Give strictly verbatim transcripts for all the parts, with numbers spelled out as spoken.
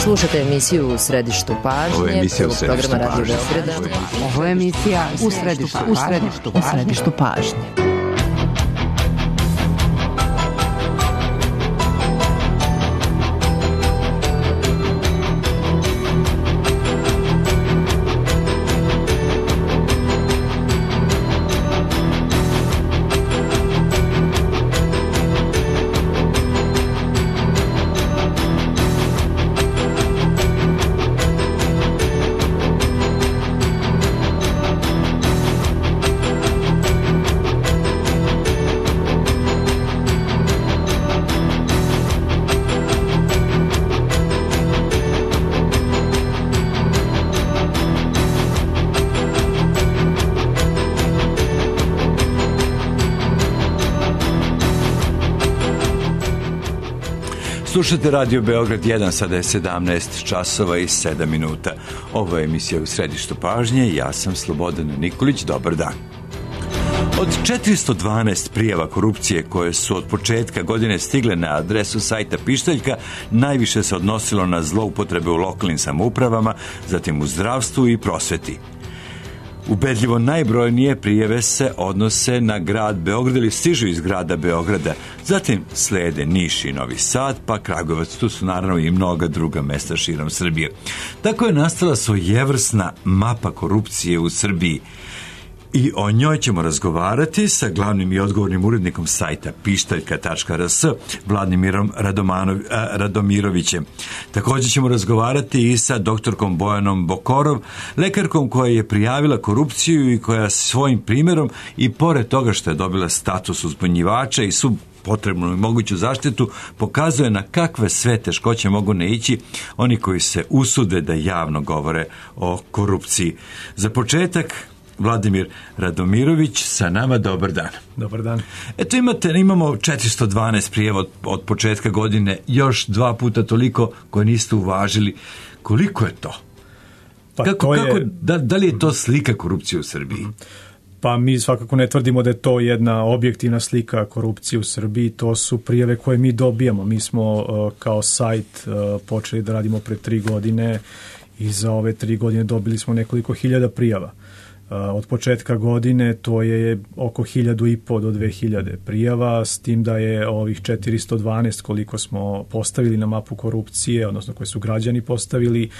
Slušate emisiju U središtu pažnje. Ovo je emisija U središtu pažnje. Ovo je emisija U središtu pažnje. U središtu pažnje. Slušate Radio Beograd jedan, sada je sedamnaest časova i sedam minuta. Ovo je emisija U središtu pažnje, ja sam Slobodan Nikolić, dobar dan. Od četiristo dvanaest prijava korupcije koje su od početka godine stigle na adresu sajta Pištaljka, najviše se odnosilo na zloupotrebe u lokalnim samoupravama, zatim u zdravstvu i prosveti. Ubedljivo najbrojnije prijave se odnose na grad Beograd ili stižu iz grada Beograda. Zatim slede Niš i Novi Sad, pa Kragujevac. Tu su naravno i mnoga druga mesta širom Srbije. Tako je nastala svojevrsna mapa korupcije u Srbiji. I o njoj ćemo razgovarati sa glavnim i odgovornim urednikom sajta pištaljka tačka r s, Vladimirom Radomanov, a, Radomirovićem. Također ćemo razgovarati i sa doktorkom Bojanom Bokorov, lekarkom koja je prijavila korupciju i koja svojim primjerom i pored toga što je dobila status uzbunjivača i sub potrebnu i moguću zaštitu, pokazuje na kakve sve teškoće mogu naići oni koji se usude da javno govore o korupciji. Za početak, Vladimir Radomirović sa nama, dobar dan. Dobar dan. Eto imate, imamo četiristo dvanaest prijeva od, od početka godine, još dva puta toliko koje niste uvažili. Koliko je to? Pa kako, to je... kako, da, da li je to slika korupcije u Srbiji? Pa mi svakako ne tvrdimo da je to jedna objektivna slika korupcije u Srbiji, to su prijave koje mi dobijamo. Mi smo uh, kao sajt uh, počeli da radimo pre tri godine i za ove tri godine dobili smo nekoliko hiljada prijava. Od početka godine to je oko hiljadu i po do dve hiljade prijava, s tim da je ovih četiristo dvanaest koliko smo postavili na mapu korupcije, odnosno koje su građani postavili.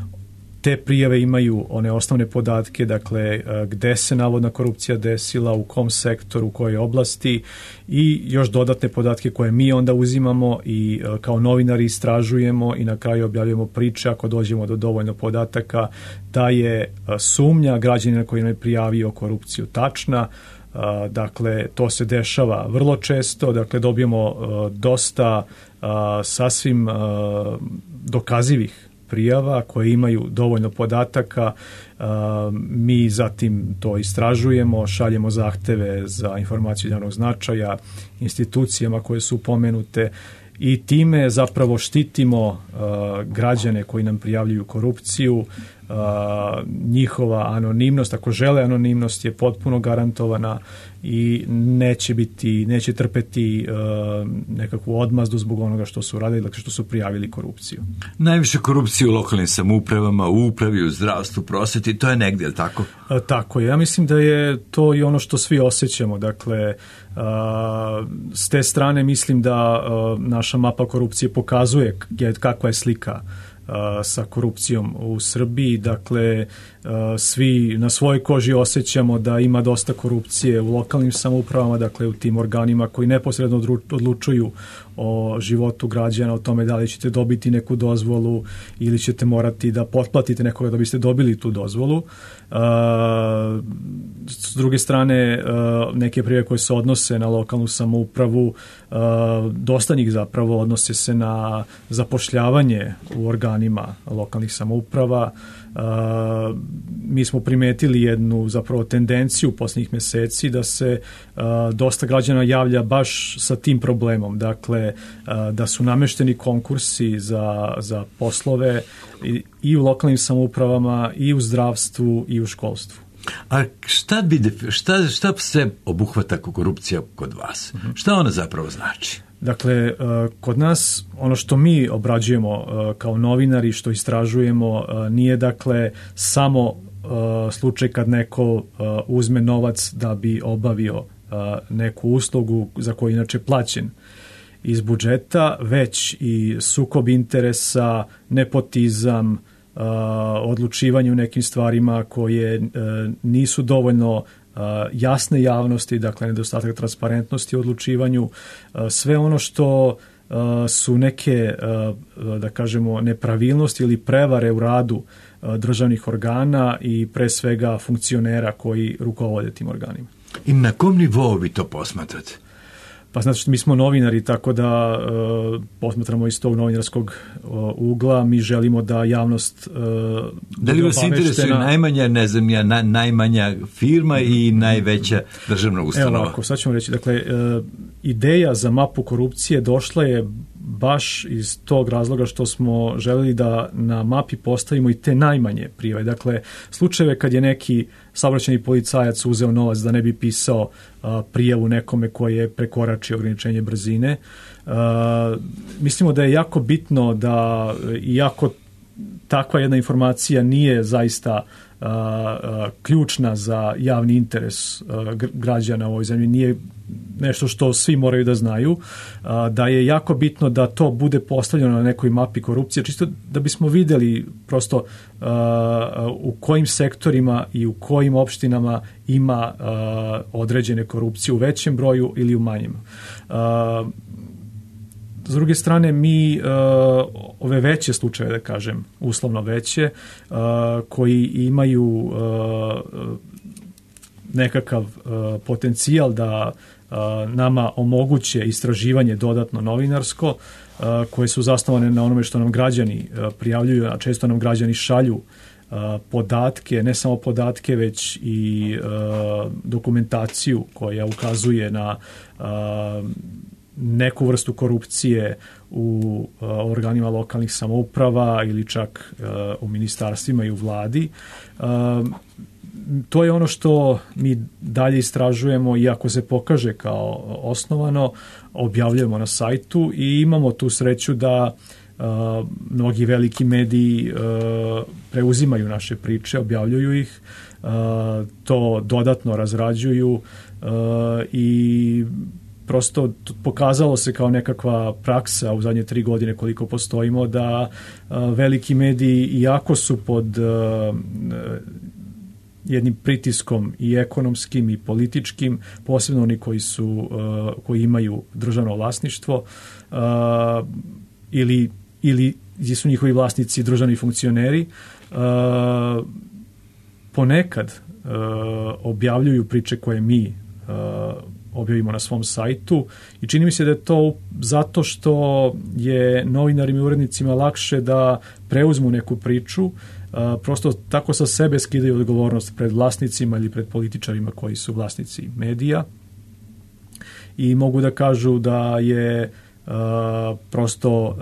Te prijave imaju one osnovne podatke, dakle gde se navodna korupcija desila, u kom sektoru, u kojoj oblasti i još dodatne podatke koje mi onda uzimamo i kao novinari istražujemo i na kraju objavljujemo priče ako dođemo do dovoljno podataka da je sumnja građanina koji nam je prijavio korupciju tačna. Dakle, to se dešava vrlo često, dakle dobijemo dosta sasvim dokazivih prijava koje imaju dovoljno podataka, mi zatim to istražujemo, šaljemo zahteve za informaciju javnog značaja institucijama koje su pomenute i time zapravo štitimo građane koji nam prijavljuju korupciju. Njihova anonimnost, ako žele anonimnost, je potpuno garantovana i neće biti, neće trpeti uh, nekakvu odmazdu zbog onoga što su radili, dakle što su prijavili korupciju. Najviše korupcije u lokalnim samoupravama, u upravi, u zdravstvu, prosveti, to je negdje, ali tako? A, tako je. Ja mislim da je to i ono što svi osjećamo. Dakle, uh, s te strane mislim da uh, naša mapa korupcije pokazuje kakva je slika sa korupcijom u Srbiji. Dakle, svi na svojoj koži osjećamo da ima dosta korupcije u lokalnim samoupravama, dakle u tim organima koji neposredno odlučuju o životu građana, o tome da li ćete dobiti neku dozvolu ili ćete morati da potplatite nekoga da biste dobili tu dozvolu. S druge strane, neke prijave koje se odnose na lokalnu samoupravu, dosta njih zapravo odnose se na zapošljavanje u organima lokalnih samouprava. Uh, mi smo primetili jednu zapravo tendenciju u posljednjih meseci da se uh, dosta građana javlja baš sa tim problemom, dakle uh, da su namešteni konkursi za, za poslove i, i u lokalnim samoupravama i u zdravstvu i u školstvu. A šta, bi, šta, šta sve obuhvata korupcija kod vas? Uh-huh. Šta ona zapravo znači? Dakle, kod nas ono što mi obrađujemo kao novinari, što istražujemo, nije dakle samo slučaj kad neko uzme novac da bi obavio neku uslugu za koju je inače plaćen iz budžeta, već i sukob interesa, nepotizam, odlučivanje u nekim stvarima koje nisu dovoljno jasne javnosti, dakle nedostatak transparentnosti u odlučivanju, sve ono što su neke, da kažemo, nepravilnosti ili prevare u radu državnih organa i pre svega funkcionera koji rukovode tim organima. I na kom nivou vi to posmatrate? Pa znači što mi smo novinari, tako da uh, posmatramo iz tog novinarskog uh, ugla. Mi želimo da javnost uh, da li vas interesuje najmanja, ne znam ja, na, najmanja firma i najveća državna ustanova? Evo ovako, sad ćemo reći, dakle, uh, ideja za mapu korupcije došla je baš iz tog razloga što smo želeli da na mapi postavimo i te najmanje prijave. Dakle, slučajeve kad je neki saobraćajni policajac uzeo novac da ne bi pisao uh, prijavu nekome koji je prekoračio ograničenje brzine. Uh, mislimo da je jako bitno da iako takva jedna informacija nije zaista uh, uh, ključna za javni interes uh, građana u ovoj zemlji, nije nešto što svi moraju da znaju, uh, da je jako bitno da to bude postavljeno na nekoj mapi korupcije, čisto da bismo videli prosto uh, u kojim sektorima i u kojim opštinama ima uh, određene korupcije u većem broju ili u manjem. Uh, S druge strane, mi uh, ove veće slučaje, da kažem, uslovno veće, uh, koji imaju uh, nekakav uh, potencijal da uh, nama omoguće istraživanje dodatno novinarsko, uh, koje su zasnovane na onome što nam građani uh, prijavljuju, a često nam građani šalju uh, podatke, ne samo podatke, već i uh, dokumentaciju koja ukazuje na uh, neku vrstu korupcije u uh, organima lokalnih samouprava ili čak uh, u ministarstvima i u vladi. Uh, to je ono što mi dalje istražujemo i ako se pokaže kao osnovano, objavljujemo na sajtu i imamo tu sreću da uh, mnogi veliki mediji uh, preuzimaju naše priče, objavljuju ih, uh, to dodatno razrađuju uh, i prosto pokazalo se kao nekakva praksa u zadnje tri godine koliko postojimo da a, veliki mediji, iako su pod a, jednim pritiskom i ekonomskim i političkim, posebno oni koji su a, koji imaju državno vlasništvo a, ili ili su njihovi vlasnici državni funkcioneri, a, ponekad a, objavljuju priče koje mi a, objavimo na svom sajtu i čini mi se da je to zato što je novinarima i urednicima lakše da preuzmu neku priču, prosto tako sa sebe skidaju odgovornost pred vlasnicima ili pred političarima koji su vlasnici medija i mogu da kažu da je prosto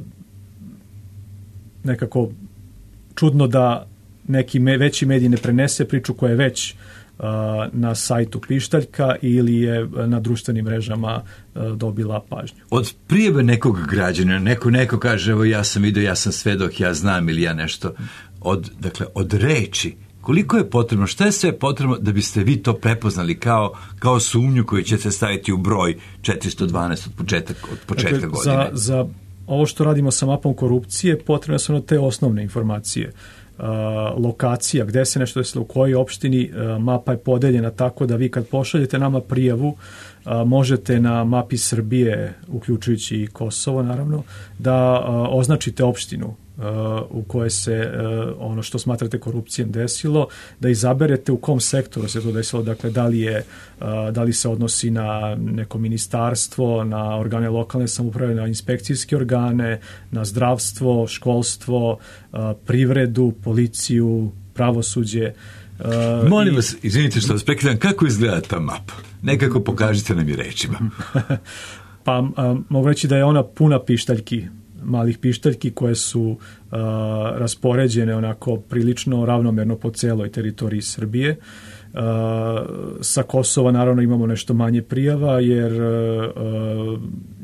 nekako čudno da neki veći medij ne prenese priču koja je već na sajtu Pištaljka ili je na društvenim mrežama dobila pažnju. Od prijave nekog građana, neko, neko kaže, evo ja sam vidio, ja sam svedok, ja znam ili ja nešto, od, dakle, od reči, koliko je potrebno, šta je sve potrebno da biste vi to prepoznali kao, kao sumnju koju ćete staviti u broj četiristo dvanaest od početka, od početka dakle, godine? Za, za ovo što radimo sa mapom korupcije, potrebne su na te osnovne informacije. Uh, lokacija, gde se nešto desilo, u kojoj opštini, uh, mapa je podeljena tako da vi kad pošaljete nama prijavu, uh, možete na mapi Srbije, uključujući i Kosovo naravno, da uh, označite opštinu uh, u kojoj se uh, ono što smatrate korupcijom desilo, da izaberete u kom sektoru se to desilo, dakle da li je uh, da li se odnosi na neko ministarstvo, na organe lokalne samouprave, na inspekcijske organe, na zdravstvo, školstvo, uh, privredu, policiju, pravosuđe. Uh, Molim vas, izvinite što vas prekidam, kako izgleda ta mapa? Nekako pokažite nam i rečima. Pa uh, mogu reći da je ona puna pištaljki, malih pištaljki koje su uh, raspoređene onako prilično ravnomerno po celoj teritoriji Srbije. Uh, sa Kosova naravno imamo nešto manje prijava jer uh,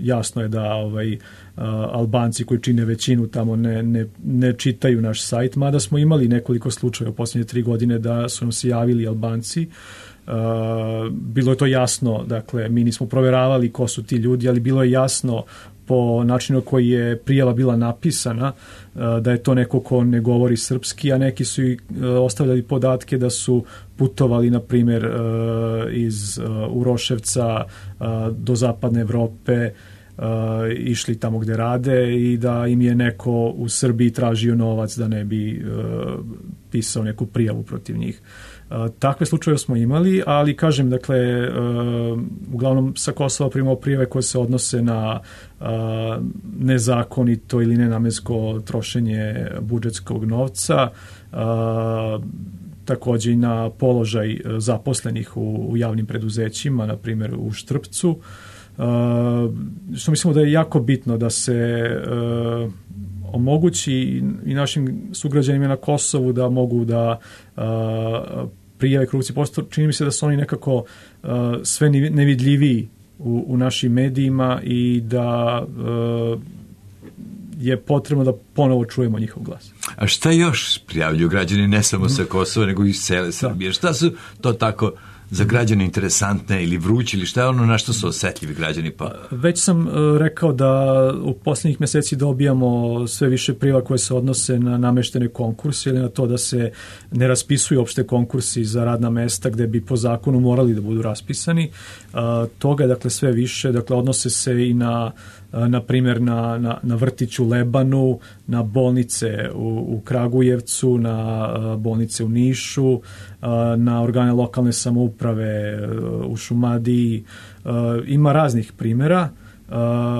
jasno je da ovaj, Albanci koji čine većinu tamo ne, ne, ne čitaju naš sajt, mada smo imali nekoliko slučaja u posljednje tri godine da su nam se javili Albanci. Uh, bilo je to jasno, dakle, mi nismo provjeravali ko su ti ljudi, ali bilo je jasno po načinu koji je prijava bila napisana uh, da je to neko ko ne govori srpski, a neki su i uh, ostavljali podatke da su putovali, na primjer, uh, iz uh, Uroševca uh, do zapadne Evrope, Uh, išli tamo gde rade i da im je neko u Srbiji tražio novac da ne bi uh, pisao neku prijavu protiv njih. Uh, takve slučaje smo imali, ali kažem, dakle, uh, uglavnom sa Kosova primamo prijave koje se odnose na uh, nezakonito ili nenamensko trošenje budžetskog novca, uh, takođe i na položaj zaposlenih u, u javnim preduzećima, na primjer u Štrpcu. Uh, što mislimo da je jako bitno da se uh, omogući i našim sugrađanima na Kosovu da mogu da uh, prijave korupciju. Posto čini mi se da su oni nekako uh, sve nevidljiviji u, u našim medijima i da uh, je potrebno da ponovo čujemo njihov glas. A šta još prijavljuju građani ne samo sa Kosova nego i iz cele Srbije? Da. Šta su to tako za građane interesantne ili vruće ili šta je ono na što su osetljivi građani? Pa? Već sam uh, rekao da u posljednjih mjeseci dobijamo sve više prijava koje se odnose na nameštene konkurse ili na to da se ne raspisuju opšte konkursi za radna mesta gde bi po zakonu morali da budu raspisani. Uh, toga je dakle sve više, dakle odnose se i na na primjer na, na, na vrtić u Lebanu, na bolnice u, u Kragujevcu, na uh, bolnice u Nišu, uh, na organe lokalne samouprave uh, u Šumadiji. Uh, ima raznih primjera. Uh,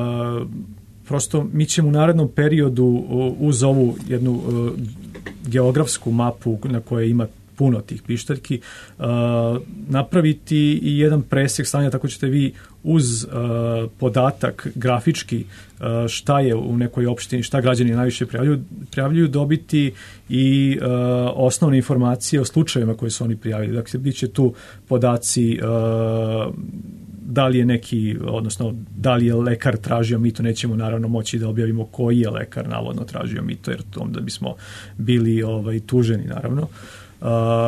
prosto mi ćemo u narednom periodu uh, uz ovu jednu uh, geografsku mapu na kojoj ima puno tih pištaljki, uh, napraviti i jedan presjek stanja, tako ćete vi uz uh, podatak grafički uh, šta je u nekoj opštini, šta građani najviše prijavljuju, prijavljuju dobiti i uh, osnovne informacije o slučajevima koje su oni prijavili. Dakle, bit će tu podaci uh, da li je neki, odnosno da li je lekar tražio mito, nećemo naravno moći da objavimo koji je lekar navodno tražio mito, jer onda bismo bili ovaj, tuženi naravno. Uh,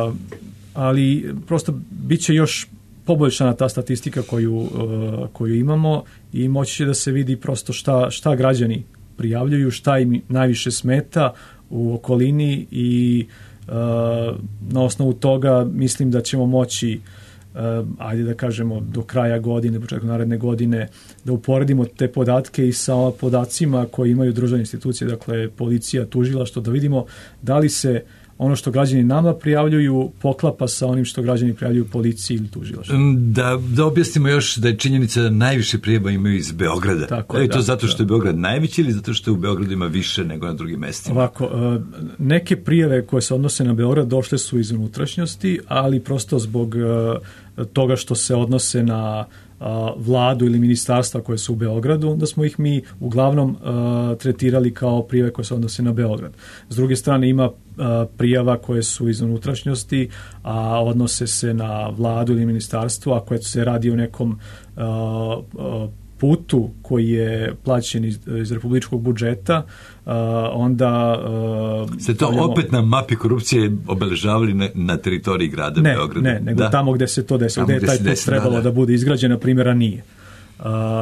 ali prosto bit će još poboljšana ta statistika koju, uh, koju imamo i moći će da se vidi prosto šta, šta građani prijavljuju, šta im najviše smeta u okolini i uh, na osnovu toga mislim da ćemo moći uh, ajde da kažemo do kraja godine, početkom naredne godine da uporedimo te podatke i sa podacima koje imaju državne institucije, dakle policija, tužilaštvo, da vidimo da li se ono što građani nama prijavljuju poklapa sa onim što građani prijavljuju policiji ili tužilaštvu. Da, da objasnimo još da je činjenica da najviše prijava imaju iz Beograda. Tako je, je to da, zato što je Beograd najveći ili zato što je u Beogradu ima više nego na drugim mestima? Ovako, neke prijave koje se odnose na Beograd došle su iz unutrašnjosti, ali prosto zbog toga što se odnose na vladu ili ministarstva koje su u Beogradu, onda smo ih mi uglavnom uh, tretirali kao prijave koje se odnose na Beograd. S druge strane ima uh, prijava koje su iz unutrašnjosti, a odnose se na vladu ili ministarstvo, a koje se radi o nekom uh, uh, putu koji je plaćen iz, iz republičkog budžeta, uh, onda... Uh, Ste to stavljamo... opet na mapi korupcije obeležavali na, na teritoriji grada ne, Beograda? Ne, nego da. Tamo gde se to desilo, gde je taj put trebalo da, da. da bude izgrađen, na primjera nije. Uh,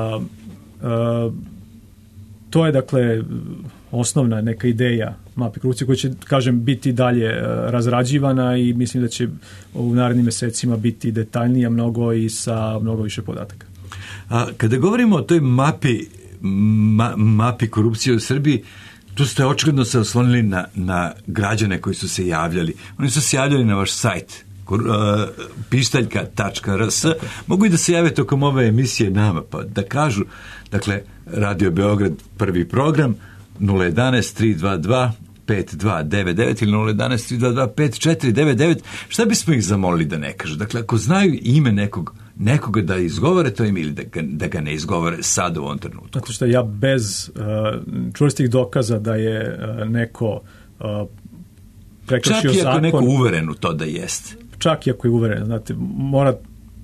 uh, to je, dakle, osnovna neka ideja mape korupcije koja će, kažem, biti dalje uh, razrađivana i mislim da će u narednim mesecima biti detaljnija mnogo i sa mnogo više podataka. A kada govorimo o toj mapi, ma, mapi korupcije u Srbiji, tu ste očigledno se oslonili na, na građane koji su se javljali. Oni su se javljali na vaš sajt uh, pištaljka tačka r s. Mogu i da se jave tokom ove emisije nama, pa da kažu, dakle, Radio Beograd prvi program nula jedanaest tri dva dva pet dva devet devet ili nula jedanaest tri dva dva pet četiri devet devet. Šta bismo ih zamolili da ne kažu? Dakle, ako znaju ime nekog nekoga da izgovore to ime ili da ga, da ga ne izgovore sad u ovom trenutku. Zato što ja bez uh, čvrstih dokaza da je uh, neko uh, prekršio zakon... Čak i ako neko uveren u to da jeste. Čak i ako je uveren. Znate, mora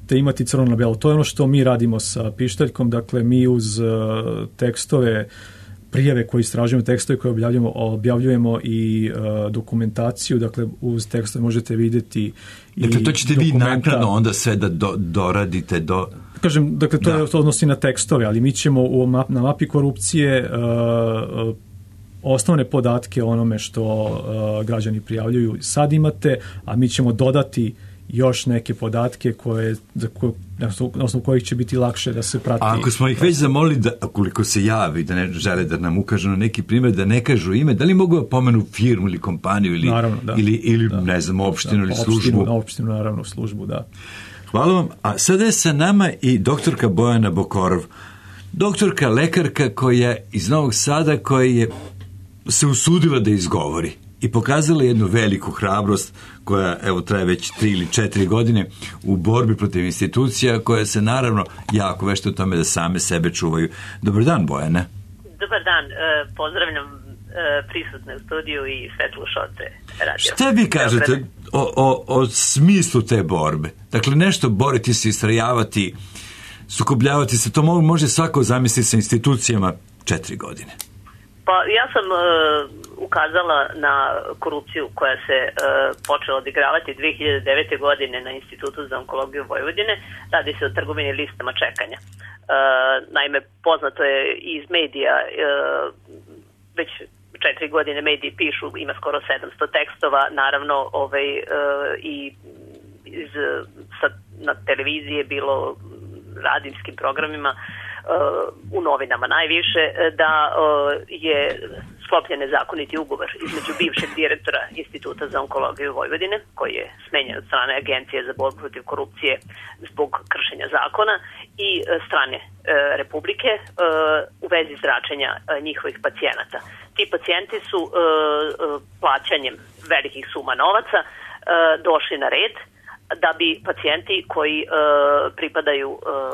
ćete imati crno na belo. To je ono što mi radimo sa pištaljkom, dakle mi uz uh, tekstove, prijave koje istražujemo, tekstove koje objavljujemo, objavljujemo i uh, dokumentaciju, dakle uz tekstove možete vidjeti i dakle, to ćete dokumenta. Vi naknadno onda sve da do, doradite do... Kažem, dakle, to, da. je, to odnosi na tekstove, ali mi ćemo u map, na mapi korupcije uh, uh, osnovne podatke o onome što uh, građani prijavljuju sad imate, a mi ćemo dodati još neke podatke koje, za koje, na osnovu kojih će biti lakše da se prati. A ako smo ih već zamolili da, koliko se javi, da ne žele da nam ukažu na neki primjer, da ne kažu ime, da li mogu da pomenu firmu ili kompaniju ili, naravno, da. ili, ili da. ne znam, opštinu da, ili opštinu, službu? Na opštinu, naravno, službu, da. Hvala vam. A sada je sa nama i doktorka Bojana Bokorov. Doktorka, lekarka koja iz Novog Sada, koja je se usudila da izgovori i pokazala jednu veliku hrabrost koja, evo, traje već tri ili četiri godine u borbi protiv institucija koje se naravno jako vešte u tome da same sebe čuvaju. Dobar dan, Bojana. Dobar dan, pozdravljam prisutne u studiju i sve slušalce radio. Šta vi kažete o, o, o smislu te borbe? Dakle, nešto boriti se, istrajavati, sukobljavati se, to može svako zamisliti sa institucijama četiri godine. Pa ja sam uh, ukazala na korupciju koja se uh, počela odigravati dve hiljade devete. godine na Institutu za onkologiju Vojvodine. Radi se o trgovini listama čekanja. Uh, naime, poznato je iz medija, uh, već četiri godine mediji pišu, ima skoro sedamsto tekstova, naravno ovaj, uh, i iz, sa, na televizije, bilo radijskim programima, u novinama najviše, da je sklopljen nezakoniti ugovor između bivšeg direktora Instituta za onkologiju Vojvodine, koji je smenjen od strane Agencije za borbu protiv korupcije zbog kršenja zakona, i strane Republike u vezi zračenja njihovih pacijenata. Ti pacijenti su plaćanjem velikih suma novaca došli na red da bi pacijenti koji pripadaju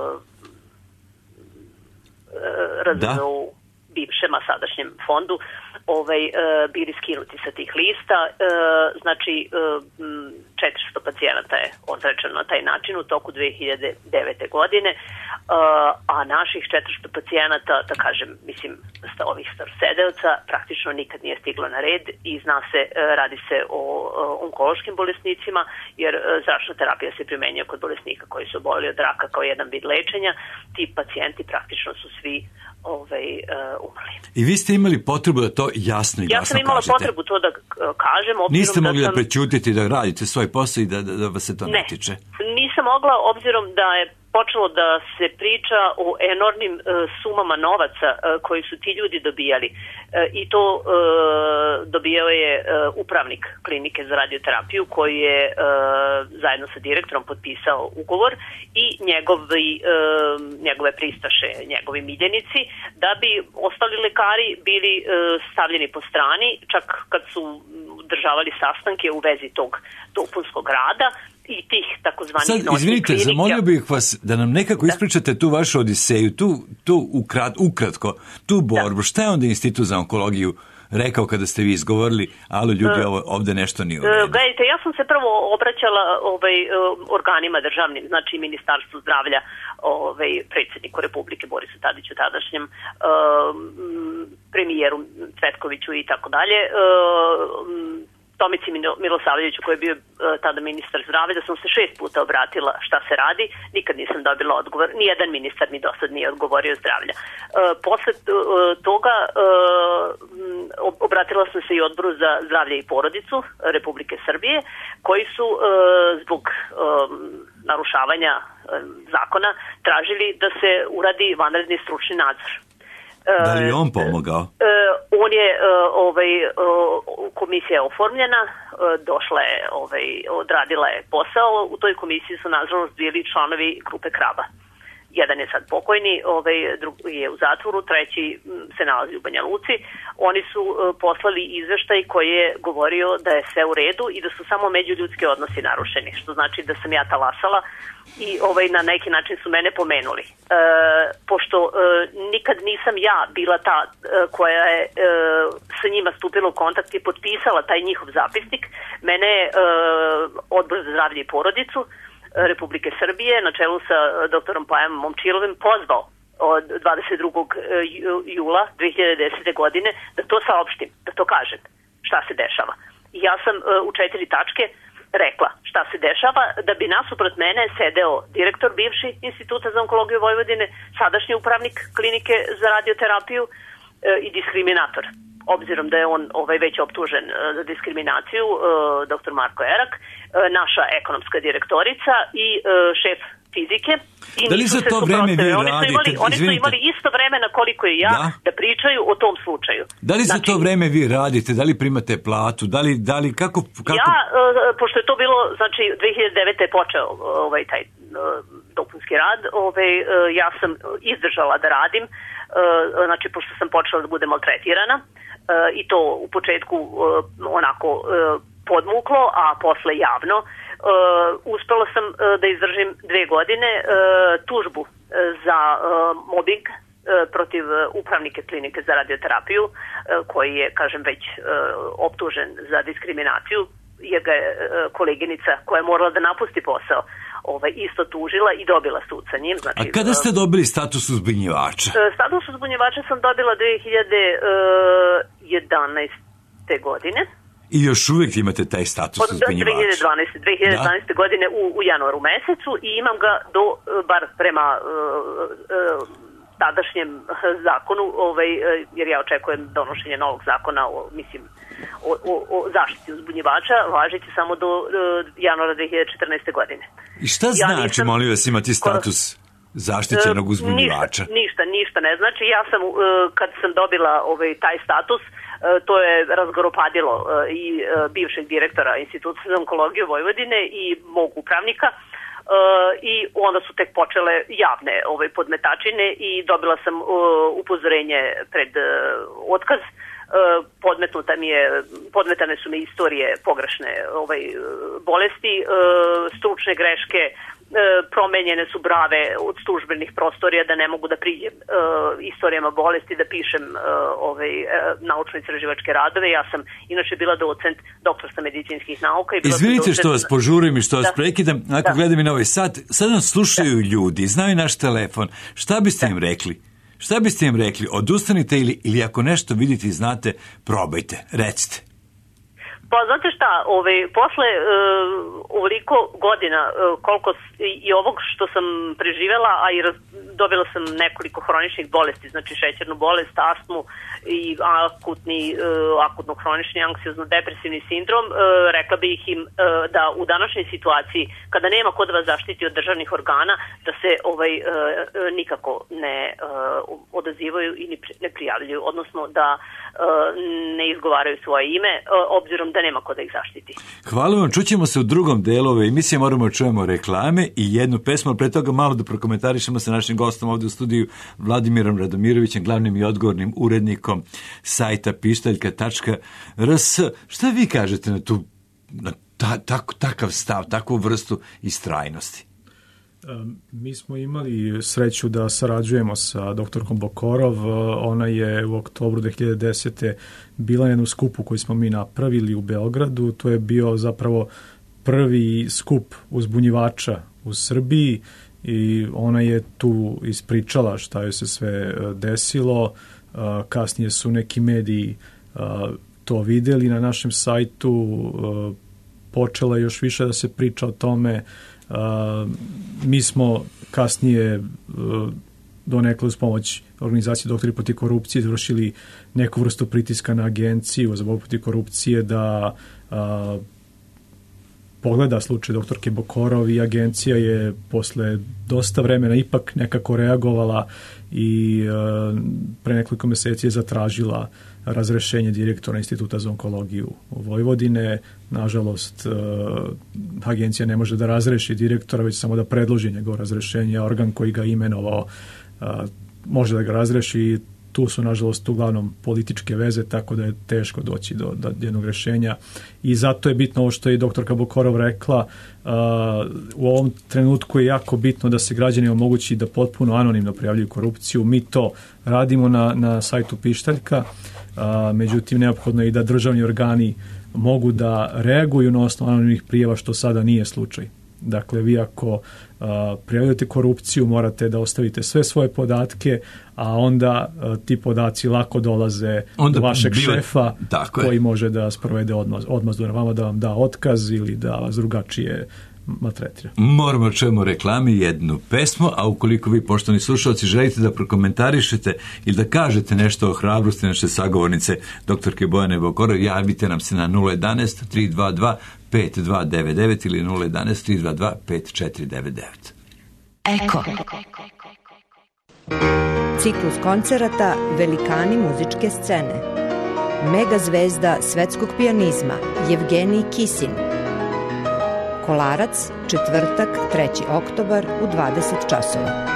razinu bivšem, a sadašnjem fondu, ovaj, e, bili skinuti sa tih lista. E, znači, e, četiristo pacijenata je odrečeno na taj način u toku dve hiljade devete. godine, e, a naših četiristo pacijenata, da kažem, mislim, ovih starosedilaca, praktično nikad nije stiglo na red i zna se, e, radi se o, o onkološkim bolesnicima, jer e, zračna terapija se primenjuje kod bolesnika koji su oboleli od raka kao jedan vid lečenja. Ti pacijenti praktično su svi ovaj, uh, umrli. I vi ste imali potrebu da to jasno i glasno kažete? Ja sam imala kažete. potrebu to da kažem. Niste mogli da, da sam... prećutiti da radite svoj posao i da, da, da vas se to ne, ne tiče? Nisam mogla, obzirom da je počelo da se priča o enormnim uh, sumama novaca uh, koji su ti ljudi dobijali. Uh, I to uh, dobijao je uh, upravnik klinike za radioterapiju koji je uh, zajedno sa direktorom potpisao ugovor i njegovi, uh, njegove pristaše, njegovi miljenici, da bi ostali lekari bili uh, stavljeni po strani, čak kad su državali sastanke u vezi tog dopunskog rada i tih takozvanih noćnih klinika. Sad, izvinite, zamolio bih vas da nam nekako da. ispričate tu vašu odiseju, tu, tu ukrat, ukratko, tu borbu. Da. Šta je onda Institut za onkologiju rekao kada ste vi izgovorili, alo ljudi, ovo ovde nešto nije u redu? Gledajte, ja sam se prvo obraćala ovaj, organima državnim, znači Ministarstvu zdravlja, ovaj, predsjedniku Republike Borisu Tadiću tadašnjem, um, premijeru Cvetkoviću i tako dalje, um, Tomici Milosavljeviću koji je bio uh, tada ministar zdravlja, da sam se šest puta obratila šta se radi, nikad nisam dobila odgovor, nijedan ministar mi do sad nije odgovorio zdravlja. Uh, posle uh, toga uh, obratila sam se i Odboru za zdravlje i porodicu Republike Srbije, koji su uh, zbog um, narušavanja um, zakona tražili da se uradi vanredni stručni nadzor. Da li je on pomogao? Uh, on je, uh, ovaj, uh, komisija je oformljena, uh, došla je, ovaj, odradila je posao, u toj komisiji su nažalost bili članovi grupe Kraba. Jedan je sad pokojni, ovaj, drugi je u zatvoru, treći se nalazi u Banja Luci. Oni su uh, poslali izveštaj koji je govorio da je sve u redu i da su samo međuljudski odnosi narušeni, što znači da sam ja talasala i ovaj, na neki način su mene pomenuli. E, pošto e, nikad nisam ja bila ta e, koja je e, sa njima stupila u kontakt i potpisala taj njihov zapisnik, mene je e, Odbor za zdravlje i porodicu Republike Srbije na čelu sa doktorom Pajom Momčilovim pozvao od dvadeset drugog jula dve hiljade desete. godine da to saopštim, da to kažem šta se dešava. I ja sam u četiri tačke rekla šta se dešava, da bi nasuprot mene sedeo direktor bivši Instituta za onkologiju Vojvodine, sadašnji upravnik klinike za radioterapiju i diskriminator. Obzirom da je on ovaj, već optužen za diskriminaciju, doktor Marko Erak, naša ekonomska direktorica i šef fizike. I da li za to vreme vi oni radite? Su imali, oni su imali isto vremena koliko i ja da, da pričaju o tom slučaju. Da li za znači, to vreme vi radite? Da li primate platu? Da li, da li kako, kako... Ja, pošto je to bilo, znači dve hiljade devete. je počeo ovaj, taj dopunski rad, ovaj, ja sam izdržala da radim, znači pošto sam počela da budem maltretirana i to u početku onako podmuklo, a posle javno. Uh, uspela sam uh, da izdržim dve godine uh, tužbu uh, za uh, mobbing uh, protiv uh, upravnike klinike za radioterapiju uh, koji je, kažem, već uh, optužen za diskriminaciju, jer ga je uh, koleginica koja je morala da napusti posao ovaj, isto tužila i dobila sud sa njim. Znači, a kada ste dobili status uzbunjivača? Uh, status uzbunjivača sam dobila dve hiljade jedanaeste. godine. I još uvijek imate taj status uzbunjivača? Od dve hiljade dvanaeste. dve hiljade dvanaeste. Da. godine u, u januaru mesecu i imam ga do, bar prema uh, uh, tadašnjem zakonu, ovaj, jer ja očekujem donošenje novog zakona o, mislim, o, o, o zaštiti uzbunjivača, važeći samo do uh, januara dve hiljade četrnaeste. godine. I šta ja znači, nisam, molim vas, imati status zaštićenog uzbunjivača? Ništa, ništa, ništa ne znači. Ja sam, uh, kad sam dobila ovaj, taj status, to je razgoropadilo i bivšeg direktora Instituta za onkologiju Vojvodine i mog upravnika i onda su tek počele javne ove podmetačine i dobila sam upozorenje pred otkaz. Podmetnuta mi je, podmetane su mi istorije pogrešne ovaj, bolesti, stručne greške, promenjene su brave od službenih prostorija da ne mogu da priđem uh, istorijama bolesti, da pišem uh, ovaj, uh, naučno-istraživačke radove. Ja sam inače bila docent, doktor sa medicinskih nauka. I izvinite što vas požurim i što vas da. prekidam. Ako da. gledam i na ovaj sat, sad nas slušaju da. ljudi, znaju naš telefon. Šta biste da. im rekli? Šta biste im rekli? Odustanite ili, ili ako nešto vidite i znate, probajte, recite. Pa znate šta, ovaj, posle uh, ovoliko godina, uh, koliko i, i ovog što sam preživela, a i raz, dobila sam nekoliko hroničnih bolesti, znači šećernu bolest, astmu i akutni, uh, akutno-hronični anksiozno-depresivni sindrom, uh, rekla bih im uh, da u današnjoj situaciji, kada nema ko da vas zaštiti od državnih organa, da se ovaj uh, nikako ne uh, odazivaju i ne prijavljuju, odnosno da uh, ne izgovaraju svoje ime, uh, obzirom da nema ko da ih zaštiti. Hvala vam, čućemo se u drugom delu ove emisije, moramo čujemo reklame i jednu pesmu, ali pre toga malo da prokomentarišemo sa našim gostom ovdje u studiju Vladimirom Radomirovićem, glavnim i odgovornim urednikom sajta pištaljka tačka r s. Šta vi kažete na tu na ta, tak, takav stav, takvu vrstu istrajnosti? Mi smo imali sreću da sarađujemo sa doktorkom Bokorov. Ona je u oktobru dve hiljade desete. bila na jednom skupu koji smo mi napravili u Beogradu. To je bio zapravo prvi skup uzbunjivača u Srbiji i ona je tu ispričala šta joj se sve desilo. Kasnije su neki mediji to videli na našem sajtu. Počela još više da se priča o tome. Uh, mi smo kasnije uh, donekle uz pomoć organizacije Doktori protiv korupcije izvršili neku vrstu pritiska na agenciju za borbu protiv korupcije da uh, pogleda slučaj doktorke Bokorov i agencija je posle dosta vremena ipak nekako reagovala i uh, pre nekoliko meseci je zatražila razrešenje direktora Instituta za onkologiju Vojvodine. Nažalost, agencija ne može da razreši direktora, već samo da predloži njegovo razrešenje. Organ koji ga imenovao može da ga razreši. Tu su, nažalost, uglavnom političke veze, tako da je teško doći do, do jednog rešenja. I zato je bitno ovo što je doktorka Bokorov rekla. U ovom trenutku je jako bitno da se građani omogući da potpuno anonimno prijavljuju korupciju. Mi to radimo na, na sajtu Pištaljka. A, međutim, neophodno je i da državni organi mogu da reaguju na osnovu anonimnih prijava, što sada nije slučaj. Dakle, vi ako a, prijavljujete korupciju, morate da ostavite sve svoje podatke, a onda a, ti podaci lako dolaze onda do vašeg biva, šefa koji je. može da sprovede odmaz, odmazdu na vama, da vam da otkaz ili da vas drugačije maltretira. Moramo čujemo reklami jednu pesmu, a ukoliko vi, poštovani slušalci, želite da prokomentarišete ili da kažete nešto o hrabrosti naše sagovornice doktorke Bojane Bokorov, javite nam se na nula jedanaest tri dva dva pet dva devet devet ili nula jedanaest tri dva dva pet četiri devet devet. Eko. Ciklus koncerata Velikani muzičke scene. Mega zvezda svetskog pijanizma Jevgenij Kisin. Kolarac, četvrtak, treći oktobar u dvadeset časova.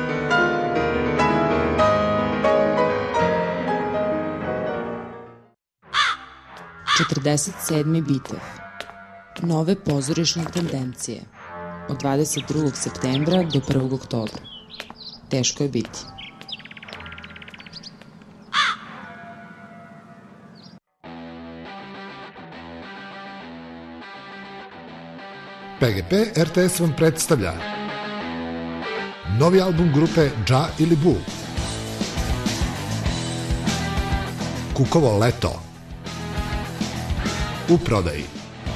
četrdeset sedmi bitev. Nove pozorišne tendencije. Od dvadeset drugog septembra do prvog oktobra. Teško je biti. P G P R T S vam predstavlja novi album grupe Dža ili Bu. Kukovo leto. U prodaji.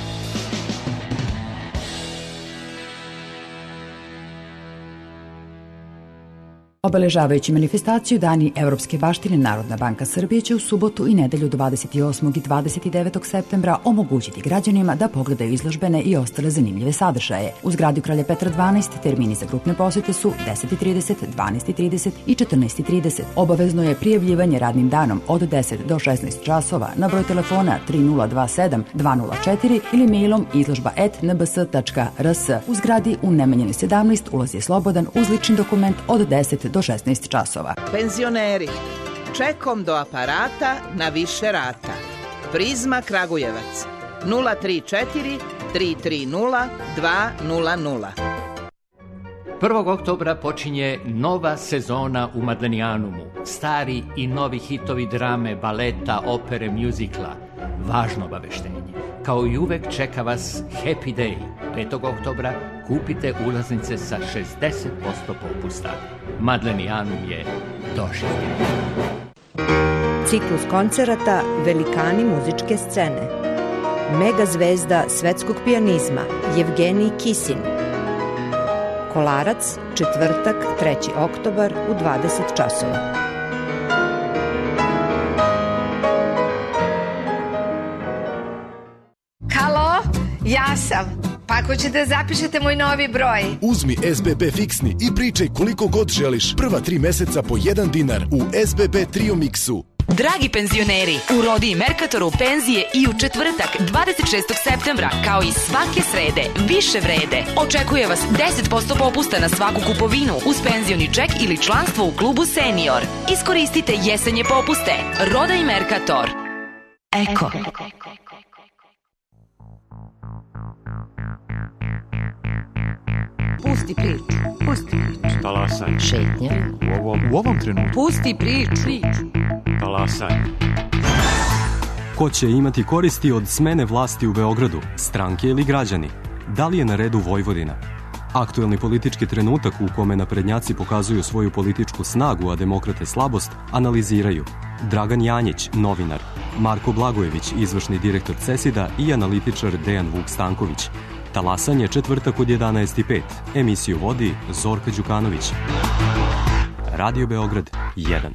Obeležavajući manifestaciju Dani Evropske baštine, Narodna banka Srbije će u subotu i nedelju dvadeset osmog i dvadeset devetog septembra omogućiti građanima da pogledaju izložbene i ostale zanimljive sadržaje. U zgradi Kralja Petra dvanaest termini za grupne posete su deset i trideset, dvanaest i trideset i četrnaest i trideset. Obavezno je prijavljivanje radnim danom od deset do šesnaest časova na broj telefona tri nula dva sedam dva nula četiri ili mailom izložba et n b s tačka r s. U zgradi u Nemanjinoj sedamnaest ulaz je slobodan uz lični dokument od deset do šesnaest časova. Penzioneri, čekom do aparata na više rata. Prizma Kragujevac, nula tri četiri tri tri nula dva nula nula. prvog oktobra počinje nova sezona u Madlenijanumu. Stari i novi hitovi drame, baleta, opere, mjuzikla. Važno obaveštenje. Kao i uvek čeka vas Happy Day. petog oktobra kupite ulaznice sa šezdeset posto popusta. Madlenijanum je doživljen. Ciklus koncerata Velikani muzičke scene. Mega zvezda svetskog pijanizma Jevgenij Kisin. Kolarac, četvrtak, treći oktobar u dvadeset časova. Halo, ja sam. Pa ako ćete zapišete moj novi broj. Uzmi S B B fiksni i pričaj koliko god želiš. Prva tri meseca po jedan dinar u S B B Trio Mixu. Dragi penzioneri, u Rodi i Merkatoru penzije i u četvrtak dvadeset šestog septembra kao i svake srede više vrede. Očekuje vas deset posto popusta na svaku kupovinu uz penzioni ček ili članstvo u klubu Senior. Iskoristite jesenje popuste. Roda i Merkator. Eko. Pusti priču. Pusti priču. Talasaj. Šetnja. U ovom, u ovom trenutku. Pusti priču. priču. Talasaj. Ko će imati koristi od smene vlasti u Beogradu, stranke ili građani? Da li je na redu Vojvodina? Aktuelni politički trenutak u kome naprednjaci pokazuju svoju političku snagu, a demokrate slabost, analiziraju Dragan Janjić, novinar, Marko Blagojević, izvršni direktor CESID-a i analitičar Dejan Vuk Stanković. Talasanje četvrtak od jedanaest i pet. Emisiju vodi Zorka Đukanović. Radio Beograd jedan.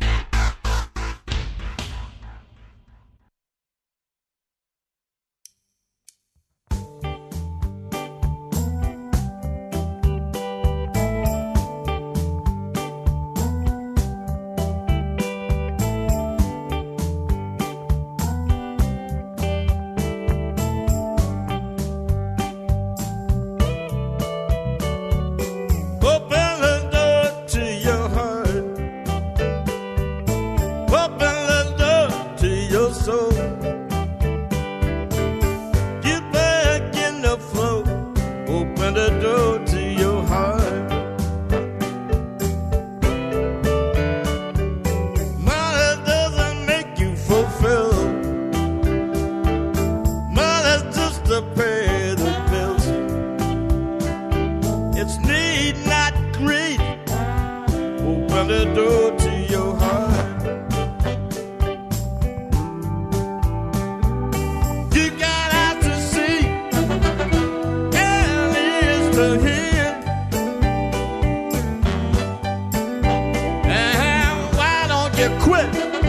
make you quit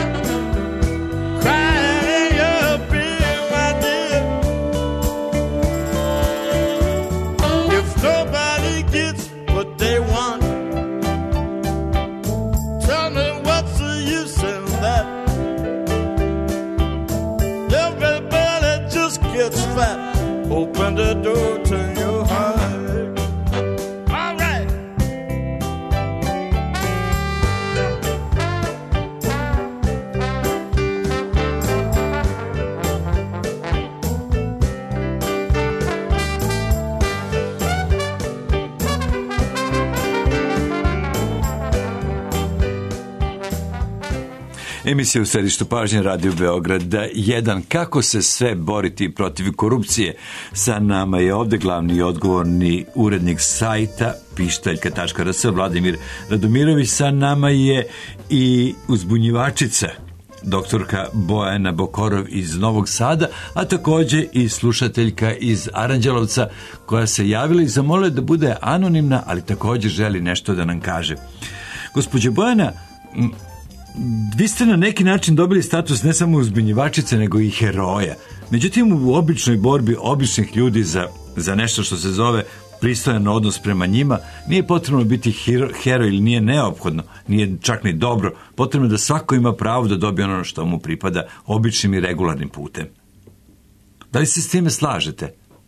crying your beer, my dear. If nobody gets what they want, tell me what's the use in that? Everybody just gets fat. Open the door to your heart. Emisija u središtu pažnje Radio Beograd jedan. Kako se sve boriti protiv korupcije? Sa nama je ovde glavni i odgovorni urednik sajta pištaljka tačka r s Vladimir Radomirović. Sa nama je i uzbunjivačica doktorka Bojana Bokorov iz Novog Sada, a takođe i slušateljka iz Aranđelovca koja se javila i zamolila da bude anonimna, ali takođe želi nešto da nam kaže. Gospođo Bojana, vi ste na neki način dobili status ne samo uzbunjivačice, nego i heroja. Međutim, u običnoj borbi običnih ljudi za, za nešto što se zove pristojan odnos prema njima, nije potrebno biti hero, hero ili nije neophodno, nije čak ni dobro. Potrebno je da svako ima pravo da dobije ono što mu pripada običnim i regularnim putem. Da li se s time slažete?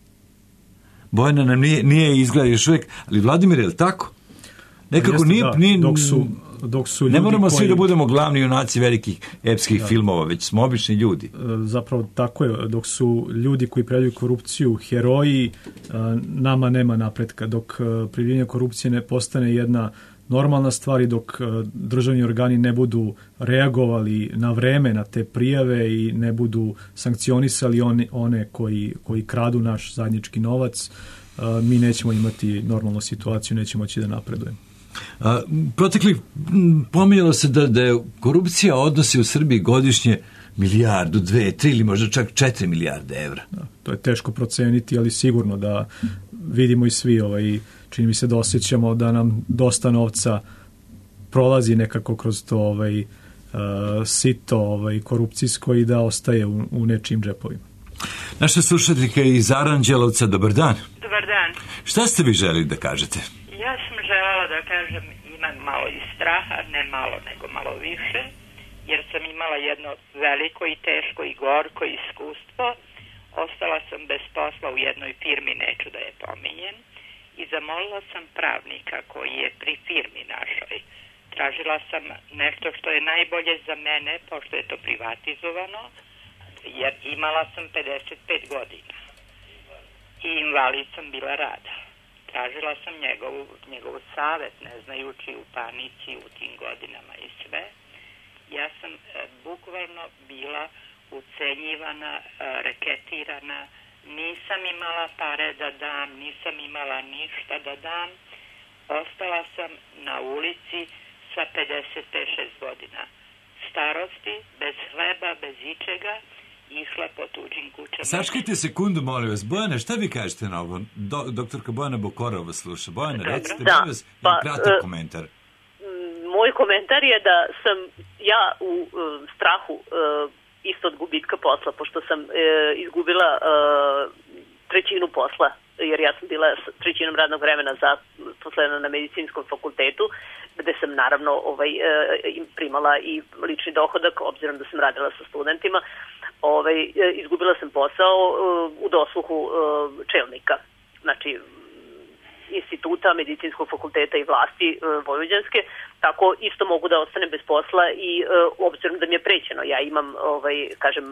Bojana nam nije, nije izgleda još uvijek, ali Vladimir, je li tako? Nekako Jeste, nije... da, nije dok su, dok su ne moramo koji... svi da budemo glavni junaci velikih epskih da. filmova, već smo obični ljudi. Zapravo tako je, dok su ljudi koji predaju korupciju heroji, nama nema napretka. Dok prijavljivanje korupcije ne postane jedna normalna stvar i dok državni organi ne budu reagovali na vreme na te prijave i ne budu sankcionisali one, one koji, koji kradu naš zajednički novac, mi nećemo imati normalnu situaciju, nećemo moći da napredujemo. A, protekli pominjalo se da, da je korupcija odnosi u Srbiji godišnje milijardu, dve, tri ili možda čak četiri milijarde evra. Da, to je teško proceniti, ali sigurno da vidimo i svi, ovaj, čini mi se da osjećamo da nam dosta novca prolazi nekako kroz to ovaj, uh, sito ovaj, korupcijsko i da ostaje u, u nečijim džepovima. Naša slušateljka iz Aranđelovca, dobar dan. Dobar dan. Šta ste vi želi da kažete? Ja sam želela da kažem, imam malo i straha, ne malo, nego malo više, jer sam imala jedno veliko i teško i gorko iskustvo. Ostala sam bez posla u jednoj firmi, neću da je pominjem, i zamolila sam pravnika koji je pri firmi našoj. Tražila sam nešto što je najbolje za mene, pošto je to privatizovano, jer imala sam pedeset pet godina i invalid sam bila rada. Tražila sam njegovu, njegov savjet, ne znajući u panici u tim godinama i sve. Ja sam e, bukvalno bila ucenjivana, e, reketirana, nisam imala pare da dam, nisam imala ništa da dam. Ostala sam na ulici sa pedeset pet šest godina starosti, bez hleba, bez ičega, išla po tuđim kućama. Sačkajte sekundu, molim vas. Bojana, šta vi kažete na ovo? Do, doktorka Bojana Bokorova sluša. Bojana, Dobro. recite, da, vas, pa, kratak uh, komentar. Moj komentar je da sam ja u uh, strahu uh, isto od gubitka posla, pošto sam uh, izgubila uh, trećinu posla, jer ja sam bila s trećinom radnog vremena zaposlena na medicinskom fakultetu, gde sam naravno ovaj, primala i lični dohodak, obzirom da sam radila sa studentima. Ovaj, izgubila sam posao u dosluhu čelnika, znači instituta, medicinskog fakulteta i vlasti vojvođanske, tako isto mogu da ostanem bez posla i obzirom da mi je prećeno, ja imam, ovaj, kažem,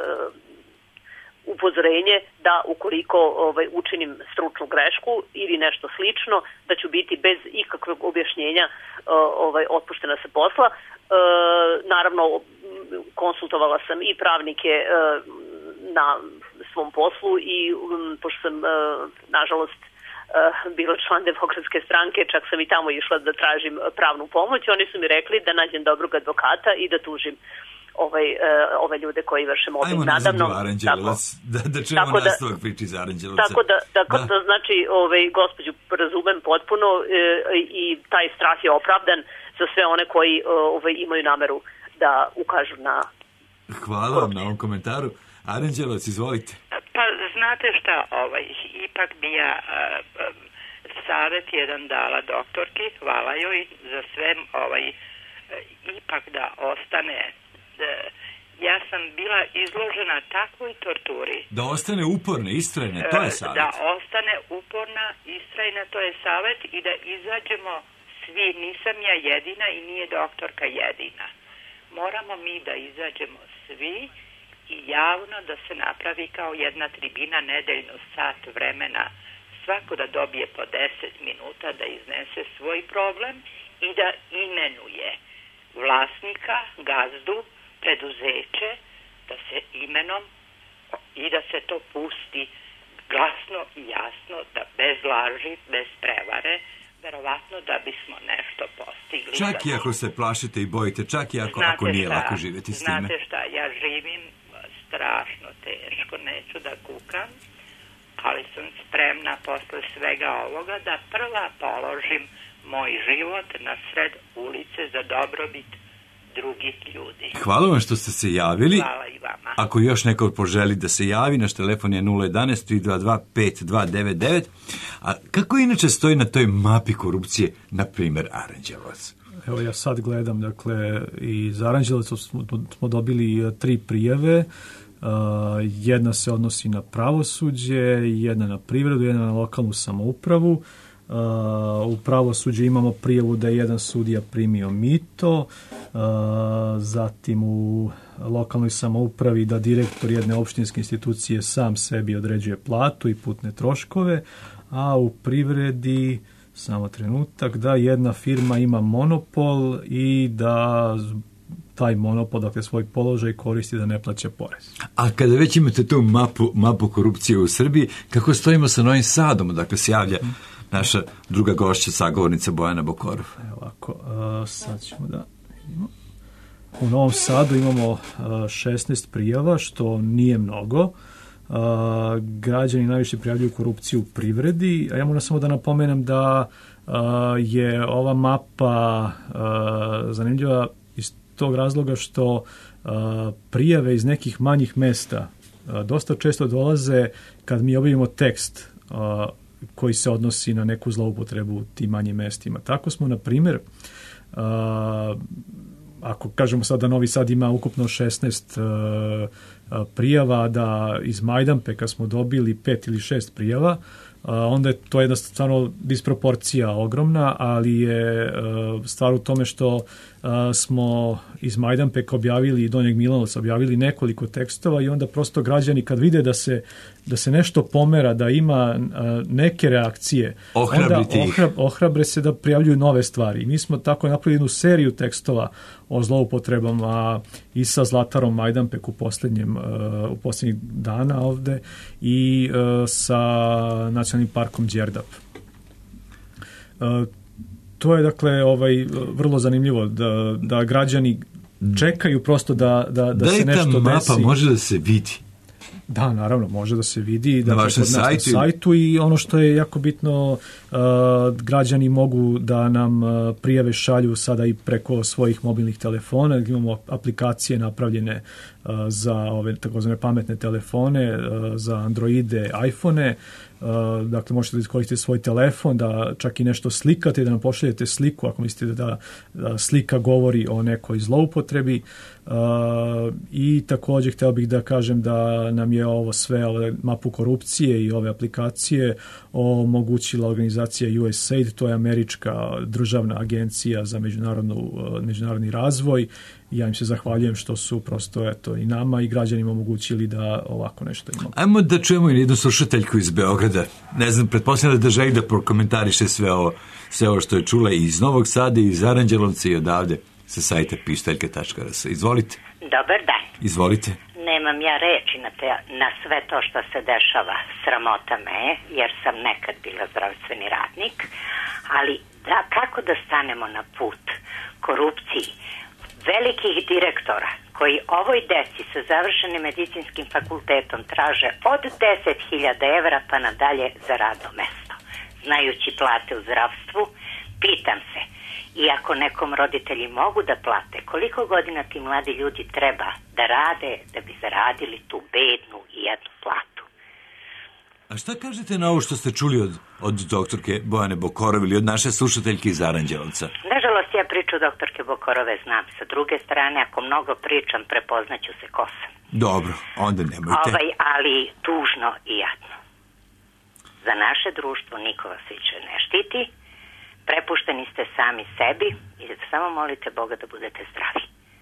upozorenje da ukoliko ovaj, učinim stručnu grešku ili nešto slično, da ću biti bez ikakvog objašnjenja ovaj, otpuštena sa posla. E, naravno, konsultovala sam i pravnike e, na svom poslu i um, pošto sam, e, nažalost, e, bila član Demokratske stranke, čak sam i tamo išla da tražim pravnu pomoć. Oni su mi rekli da nađem dobrog advokata i da tužim Ovaj, uh, ove ljude koji vrše mobbing nadamnom. Ajmo nazad u Aranđelovac, da, da čujemo nastavak priče iz Aranđelovca. Tako da, tako da. da znači, ovaj, gospođu razumem potpuno e, i taj strah je opravdan. za sve one koji ovaj, imaju nameru da ukažu na... Hvala vam na ovom komentaru. Aranđelovac, izvolite. Pa znate šta, ovaj, ipak bi ja uh, savjet jedan dala doktorki, hvala joj za sve, ovaj, ipak da ostane, da, ja sam bila izložena takvoj torturi. Da ostane uporna, istrajna, to je savjet. Da ostane uporna, istrajna, to je savjet i da izađemo svi, nisam ja jedina i nije doktorka jedina. Moramo mi da izađemo svi i javno da se napravi kao jedna tribina nedeljno sat vremena, svako da dobije po deset minuta da iznese svoj problem i da imenuje vlasnika, gazdu, preduzeće, da se imenom i da se to pusti glasno i jasno, da bez laži, bez prevare, verovatno da bismo nešto postigli. Čak i ako se plašite i bojite, čak i ako, ako nije šta, lako živjeti s time. Znate šta, ja živim strašno teško, neću da kukam, ali sam spremna posle svega ovoga da prva položim moj život na sred ulice za dobrobit drugih ljudi. Hvala vam što ste se javili. Hvala i vama. Ako još neko poželi da se javi, naš telefon je nula jedan tri dva dva pet dva devet devet. A kako inače stoji na toj mapi korupcije, na primjer, Aranđelovac? Evo ja sad gledam, dakle, iz Aranđelovca smo, smo dobili tri prijave. Uh, jedna se odnosi na pravosuđe, jedna na privredu, jedna na lokalnu samoupravu. Uh, u pravosuđe imamo prijavu da je jedan sudija primio mito, uh, zatim u lokalnoj samoupravi da direktor jedne opštinske institucije sam sebi određuje platu i putne troškove, a u privredi, samo trenutak, da jedna firma ima monopol i da taj monopol, dakle svoj položaj koristi da ne plaća porez. A kada već imate tu mapu, mapu korupcije u Srbiji, kako stojimo sa Novim Sadom, dakle se javlja naša druga gošća, sagovornica Bojana Bokorov? Evo ovako, uh, sad ćemo da vidimo. U Novom Sadu imamo uh, šesnaest prijava, što nije mnogo. Uh, građani najviše prijavljuju korupciju u privredi, a ja moram samo da napomenem da uh, je ova mapa uh, zanimljiva iz tog razloga što uh, prijave iz nekih manjih mesta uh, dosta često dolaze kad mi objavimo tekst uh, koji se odnosi na neku zloupotrebu u tim manjim mestima. Tako smo, na primjer, uh, ako kažemo sad da Novi Sad ima ukupno šesnaest uh, prijava, da iz Majdanpeka smo dobili pet ili šest prijava, uh, onda je to jedna stvarno disproporcija ogromna, ali je uh, stvar u tome što uh, smo iz Majdanpeka objavili i Donjeg Milanovca objavili nekoliko tekstova i onda prosto građani kad vide da se, da se nešto pomera, da ima uh, neke reakcije, onda ohrab, ohrabre se da prijavljuju nove stvari. I mi smo tako napravili jednu seriju tekstova o zloupotrebama i sa Zlatarom Majdanpek u posljednjem, uh, u posljednjih dana ovde i uh, sa Nacionalnim parkom Đerdap. Uh, to je dakle ovaj vrlo zanimljivo da, da građani čekaju prosto da, da, da, da se nešto desi. Da li ta mapa može da se vidi? Da, naravno, može da se vidi na vašem sajtu. sajtu i ono što je jako bitno, uh, građani mogu da nam uh, prijave šalju sada i preko svojih mobilnih telefona. Imamo aplikacije napravljene uh, za ove takozvane pametne telefone, uh, za Androide, iPhone-e. Uh, dakle, možete da iskoristite svoj telefon, da čak i nešto slikate, da nam pošaljete sliku ako mislite da, da slika govori o nekoj zloupotrebi. Uh, i također htio bih da kažem da nam je ovo sve, ove mapu korupcije i ove aplikacije omogućila organizacija U S A I D, to je američka državna agencija za međunarodnu, uh, međunarodni razvoj. Ja im se zahvaljujem što su prosto eto, i nama i građanima omogućili da ovako nešto imamo. Ajmo da čujemo i jednu slušateljku iz Beograda. Ne znam, pretpostavljam da želi da prokomentariše sve ovo, sve ovo što je čula i iz Novog Sada i iz Aranđelovca i odavde sa sajta pištaljka tačka r s. Izvolite. Dobar dan. Izvolite. Nemam ja reči na, te, na sve to što se dešava. Sramota me, jer sam nekad bila zdravstveni radnik, ali da, kako da stanemo na put korupciji velikih direktora koji ovoj deci sa završenim medicinskim fakultetom traže od deset hiljada evra pa nadalje za radno mesto. Znajući plate u zdravstvu, pitam se, I ako nekom roditelji mogu da plate, koliko godina ti mladi ljudi treba da rade da bi zaradili tu bednu i jednu platu? A šta kažete na ovo što ste čuli od, od doktorke Bojane Bokorov ili od naše slušateljke iz Aranđelovca? Nažalost, ja priču doktorke Bokorove znam. Sa druge strane, ako mnogo pričam, prepoznaću se ko sam. Dobro, onda nemojte. Ovaj, ali tužno i jadno. Za naše društvo niko vas više ne štiti. Prepušteni ste sami sebi i da samo molite Boga da budete zdravi.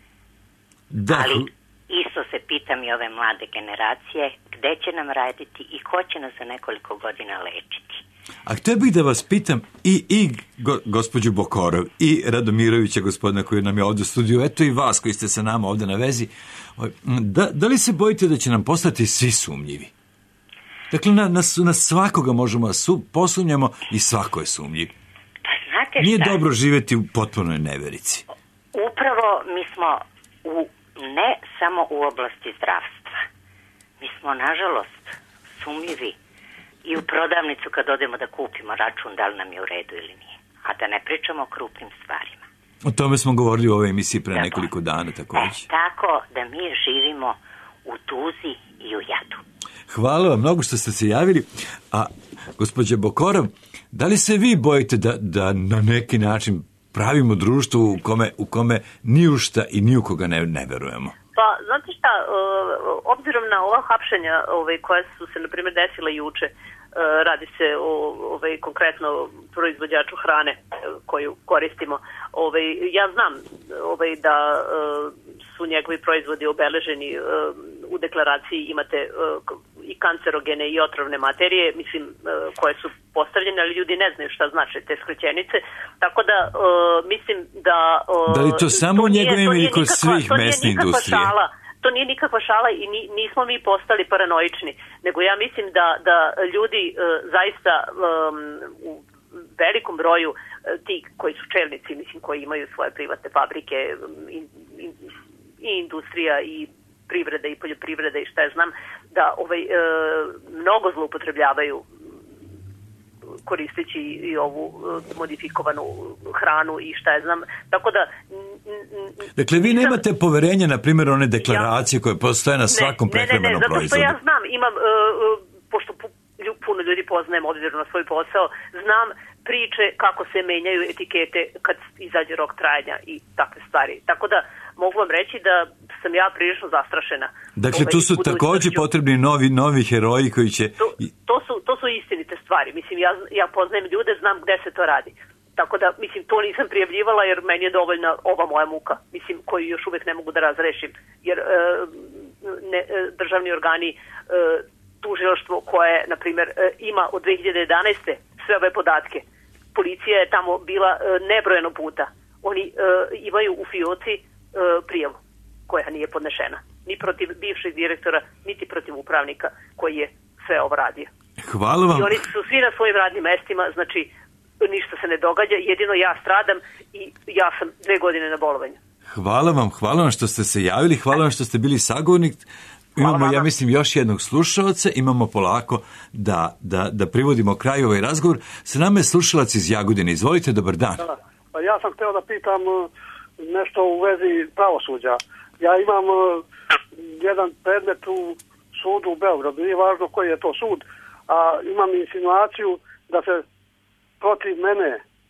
Da. Ali isto se pitam i ove mlade generacije, gde će nam raditi i ko će nas za nekoliko godina lečiti. A htio bih da vas pitam i, i go, gospođu Bokorov i Radomirovića, gospodina koji nam je ovdje u studiju, eto i vas koji ste sa nama ovdje na vezi, da, da li se bojite da će nam postati svi sumnjivi? Dakle, na, na, na svakoga možemo da su, posumnjamo i svako je sumnjiv. Pa znate šta? Nije dobro živjeti u potpunoj neverici. Upravo mi smo u, ne samo u oblasti zdravstva. Mi smo, nažalost, sumnjivi i u prodavnicu kad odemo da kupimo račun, da li nam je u redu ili nije. A da ne pričamo o krupnim stvarima. O tome smo govorili u ovoj emisiji pre Tako. nekoliko dana također. E, tako da mi živimo u tuzi i u jadu. Hvala vam mnogo što ste se javili. A, gospođa Bokorov, da li se vi bojite da, da na neki način pravimo društvo u kome, u kome ni u šta i ni u koga ne, ne verujemo? Pa, znate šta, obzirom na ova hapšenja ovaj, koja su se, na primjer, desila juče, radi se o ovaj, konkretno proizvođaču hrane koju koristimo. Ovaj, ja znam ovaj, da su njegovi proizvodi obeleženi, u deklaraciji imate i kancerogene i otrovne materije, mislim, koje su postavljene, ali ljudi ne znaju šta znače te skraćenice, tako da mislim da... Da li to samo u njegovim ili kod svih mesne industrije? Šala. To nije nikakva šala i nismo mi postali paranoični, nego ja mislim da, da ljudi uh, zaista um, u velikom broju uh, ti koji su čelnici, mislim, koji imaju svoje privatne fabrike i, i, i industrija i privreda i poljoprivreda i šta ja znam, da ovaj, uh, mnogo zloupotrebljavaju koristeći i ovu modifikovanu hranu i šta ja znam. Tako da... Dakle, vi nemate poverenja, na primjer, one deklaracije ja, koje postoje na svakom prehrambenom proizvodu? Ne, ne, ne, zato što ja znam, imam, uh, pošto puno ljudi poznajem obzirom na svoj posao, znam priče kako se menjaju etikete kad izađe rok trajanja i takve stvari. Tako da mogu vam reći da sam ja prilično zastrašena. Dakle, tu su također potrebni novi, novi heroji koji će... To, to, su, to su istinite stvari. Mislim, ja, ja poznajem ljude, znam gde se to radi. Tako da, mislim, to nisam prijavljivala jer meni je dovoljna ova moja muka, mislim, koju još uvijek ne mogu da razrešim. Jer e, ne, državni organi, e, tužilaštvo koje, na primjer, e, ima od dve hiljade jedanaeste sve ove podatke. Policija je tamo bila e, nebrojeno puta. Oni e, imaju u fioci e, prijavu koja nije podnešena. Ni protiv bivšeg direktora, niti protiv upravnika koji je sve ovo radio. Hvala vam. I oni su svi na svojim radnim mestima, znači ništa se ne događa, jedino ja stradam i ja sam dve godine na bolovanju. Hvala vam, hvala vam što ste se javili, hvala vam što ste bili sagovornik. Imamo, ja mislim, još jednog slušalca, imamo polako da, da, da privodimo kraju ovaj razgovor. Sa nama je slušalac iz Jagodine. Izvolite, dobar dan. Da, pa ja sam htio da pitam nešto u vezi pravosuđa. Ja imam jedan predmet u sudu u Beogradu, nije važno koji je to sud, a imam insinuaciju da se protiv mene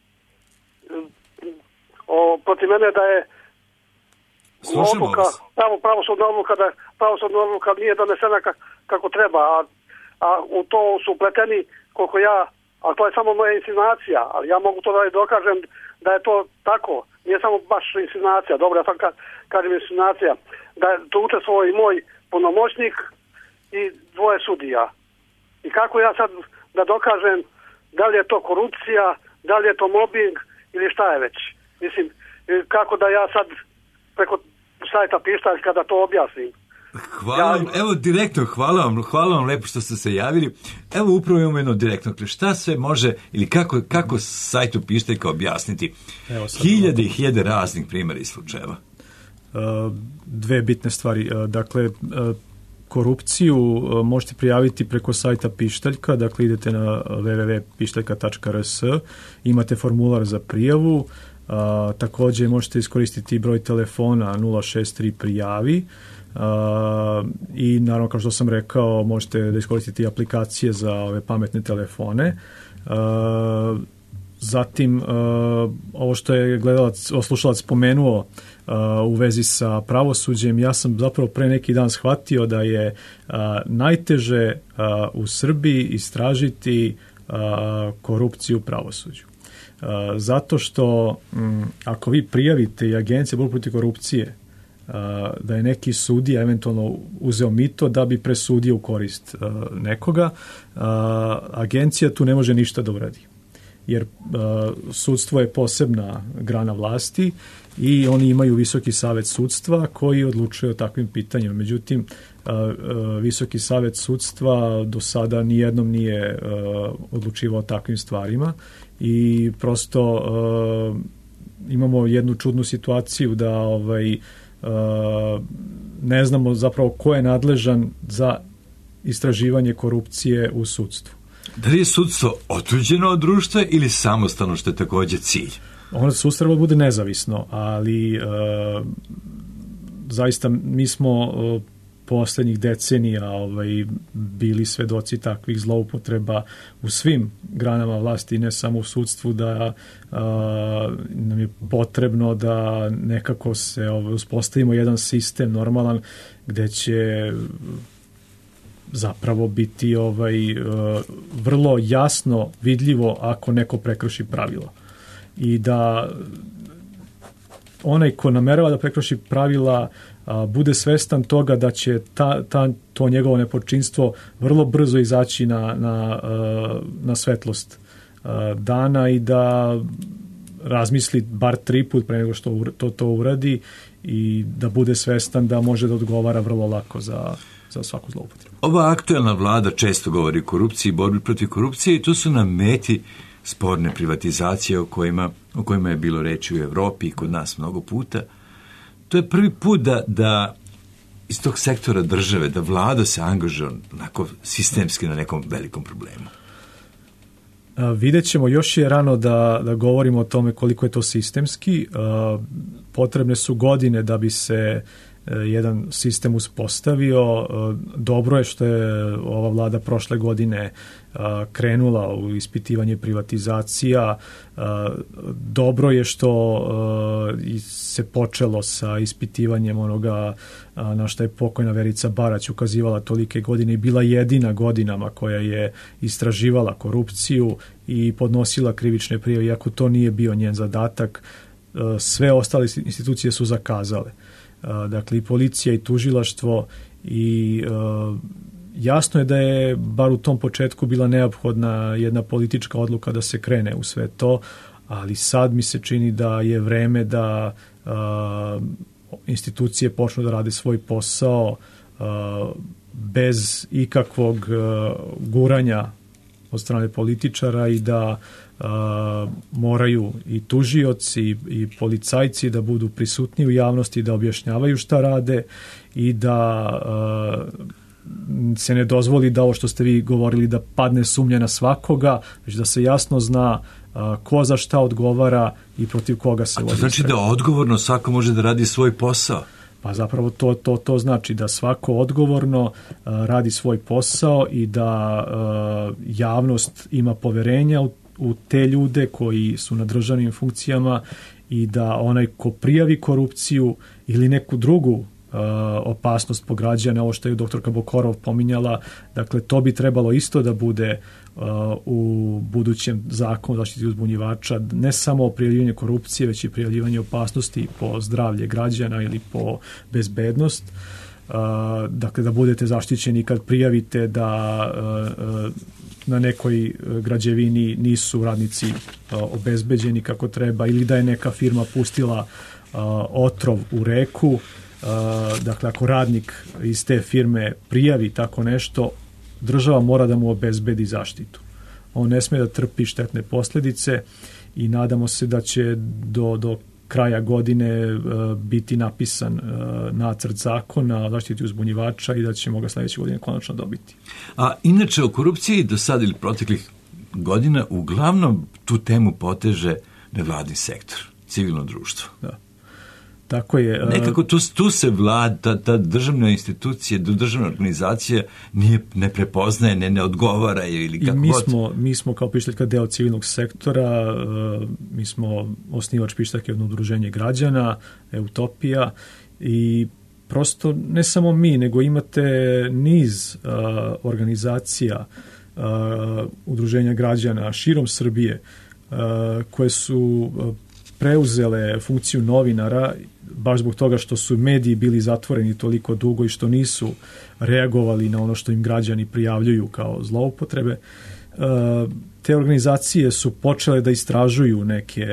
o, protiv mene da je odluka, pravo, pravosudna odluka da pravosudna odluka nije donesena kak, kako treba, a, a u to su upleteni koliko ja, a to je samo moja insinuacija, ali ja mogu to da dokažem da je to tako, nije samo baš insinuacija, dobro, ja sam ka, kažem insinuacija, da je to učestvovao i moj punomoćnik i dvoje sudija. I kako ja sad da dokažem da li je to korupcija, da li je to mobbing ili šta je već. Mislim, kako da ja sad preko sajta Pištaljka da to objasnim. Hvala vam, ja, evo direktno, hvala vam, hvala vam lepo što ste se javili. Evo upravo imamo jedno direktno, šta se može ili kako, kako sajtu Pištaljka objasniti? Evo, hiljade i hiljade raznih primjera i slučajeva. Uh, dve bitne stvari. Uh, dakle, uh, korupciju uh, možete prijaviti preko sajta Pištaljka, dakle idete na w w w tačka pištaljka tačka r s, imate formular za prijavu, također možete iskoristiti broj telefona nula šest tri prijavi. Uh, i naravno, kao što sam rekao, možete da iskoristite aplikacije za ove pametne telefone. Uh, zatim uh, ovo što je gledalac, slušalac spomenuo uh, u vezi sa pravosuđem, ja sam zapravo pre neki dan shvatio da je uh, najteže uh, u Srbiji istražiti uh, korupciju u pravosuđu. Uh, zato što um, ako vi prijavite i Agencije borbe protiv korupcije da je neki sudija eventualno uzeo mito da bi presudio u korist nekoga, agencija tu ne može ništa da uradi. Jer sudstvo je posebna grana vlasti i oni imaju Visoki savet sudstva koji odlučuje o takvim pitanjima. Međutim, Visoki savet sudstva do sada nijednom nije odlučivao o takvim stvarima i prosto imamo jednu čudnu situaciju da ovaj Uh, ne znamo zapravo ko je nadležan za istraživanje korupcije u sudstvu. Da li je sudstvo otuđeno od društva ili samostalno, što je također cilj? Ono sudstvo treba bude nezavisno, ali uh, zaista mi smo uh, poslednjih decenija ovaj, bili svedoci takvih zloupotreba u svim granama vlasti, ne samo u sudstvu, da a, nam je potrebno da nekako se ovaj, uspostavimo jedan sistem normalan gde će zapravo biti ovaj, vrlo jasno vidljivo ako neko prekrši pravila. I da onaj ko namerava da prekrši pravila a, bude svestan toga da će ta, ta, to njegovo nepočinstvo vrlo brzo izaći na, na, na svetlost a, dana i da razmisli bar tri put pre nego što to, to uradi i da bude svestan da može da odgovara vrlo lako za, za svaku zloupotrebu. Ova aktuelna vlada često govori o korupciji i borbi protiv korupcije i tu su na meti sporne privatizacije o kojima, o kojima je bilo reči u Evropi i kod nas mnogo puta. To je prvi put da, da iz tog sektora države, da vlada se angažuje onako sistemski na nekom velikom problemu. A, vidjet ćemo, još je rano da, da govorimo o tome koliko je to sistemski. A, potrebne su godine da bi se jedan sistem uspostavio. Dobro je što je ova vlada prošle godine krenula u ispitivanje privatizacija. Dobro je što se počelo sa ispitivanjem onoga na što je pokojna Verica Barać ukazivala tolike godine i bila jedina godinama koja je istraživala korupciju i podnosila krivične prijave, iako to nije bio njen zadatak. Sve ostale institucije su zakazale. Dakle, i policija i tužilaštvo i uh, jasno je da je bar u tom početku bila neophodna jedna politička odluka da se krene u sve to, ali sad mi se čini da je vreme da uh, institucije počnu da rade svoj posao uh, bez ikakvog uh, guranja od strane političara i da Uh, moraju i tužioci i, i policajci da budu prisutni u javnosti, da objašnjavaju šta rade i da uh, se ne dozvoli da ovo što ste vi govorili da padne sumnja na svakoga, već da se jasno zna uh, ko za šta odgovara i protiv koga se vodi. A to znači da odgovorno svako može da radi svoj posao? Pa zapravo to, to, to znači da svako odgovorno uh, radi svoj posao i da uh, javnost ima poverenja u u te ljude koji su na državnim funkcijama i da onaj ko prijavi korupciju ili neku drugu uh, opasnost po građane, ovo što je doktorka Bokorov pominjala, dakle to bi trebalo isto da bude uh, u budućem zakonu zaštiti uzbunjivača, ne samo prijavljivanje korupcije, već i prijavljivanje opasnosti po zdravlje građana ili po bezbednost. Uh, dakle, da budete zaštićeni kad prijavite da uh, uh, na nekoj građevini nisu radnici uh, obezbeđeni kako treba ili da je neka firma pustila uh, otrov u reku. Uh, dakle, ako radnik iz te firme prijavi tako nešto, država mora da mu obezbedi zaštitu. On ne sme da trpi štetne posljedice i nadamo se da će do, do kraja godine uh, biti napisan uh, nacrt zakona o zaštiti uzbunjivača i da ćemo ga sljedeće godine konačno dobiti. A inače o korupciji do sada ili proteklih godina uglavnom tu temu poteže nevladin sektor. civilno društvo. Da. Tako je. Nekako tu, tu se vlada, ta, ta državna institucija, državna organizacija nije, ne prepoznaje, ne, ne odgovara ili kako I mi god. smo, mi smo kao Pištaljka deo civilnog sektora, mi smo osnivač Pištaljke udruženje građana, Utopija, i prosto ne samo mi, nego imate niz uh, organizacija, uh, udruženja građana širom Srbije uh, koje su uh, preuzele funkciju novinara baš zbog toga što su mediji bili zatvoreni toliko dugo i što nisu reagovali na ono što im građani prijavljuju kao zloupotrebe. Te organizacije su počele da istražuju neke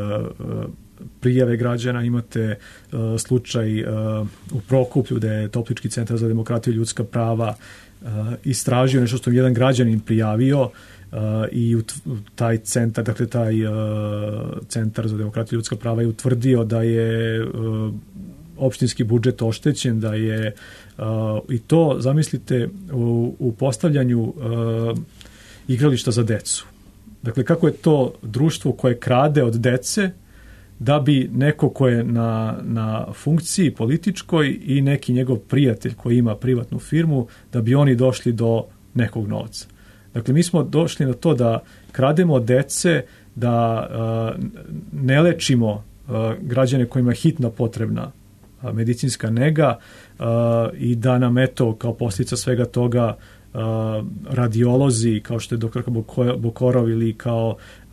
prijave građana. Imate slučaj u Prokuplju da je Toplički centar za demokratiju i ljudska prava istražio nešto što je jedan građanin prijavio. Uh, i u taj centar, dakle taj uh, centar za demokratiju i ljudska prava je utvrdio da je uh, opštinski budžet oštećen, da je uh, i to, zamislite, u, u postavljanju uh, igrališta za decu. Dakle, kako je to društvo koje krade od dece da bi neko ko je na, na funkciji političkoj i neki njegov prijatelj koji ima privatnu firmu, da bi oni došli do nekog novca. Dakle, mi smo došli na to da krademo od dece, da uh, ne lečimo uh, građane kojima je hitno potrebna uh, medicinska nega uh, i da nam, eto, kao posljedica svega toga uh, radiolozi, kao što je doktorka Bokorov ili kao uh,